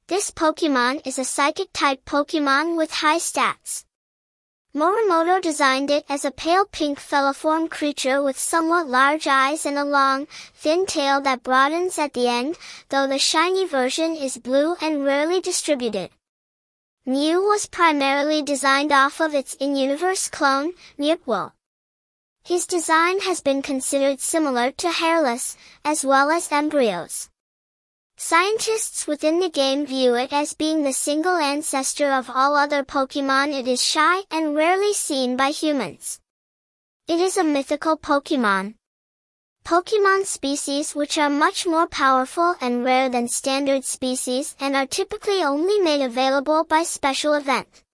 This Pokemon is a Psychic-type Pokemon with high stats. Morimoto designed it as a pale pink feliform creature with somewhat large eyes and a long, thin tail that broadens at the end, though the shiny version is blue and rarely distributed. Mew was primarily designed off of its in-universe clone, Mewtwo. His design has been considered similar to Hairless, as well as embryos. Scientists within the game view it as being the single ancestor of all other Pokemon. It is shy and rarely seen by humans. It is a mythical Pokemon. Pokemon species which are much more powerful and rare than standard species and are typically only made available by special event.